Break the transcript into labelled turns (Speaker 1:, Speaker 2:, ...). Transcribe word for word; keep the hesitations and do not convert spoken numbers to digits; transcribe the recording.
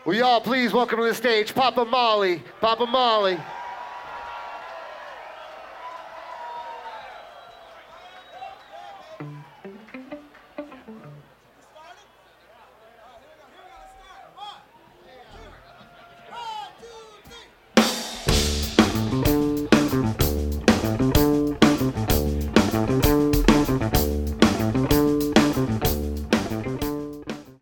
Speaker 1: Will y'all please welcome to the stage Papa Molly. Papa Molly.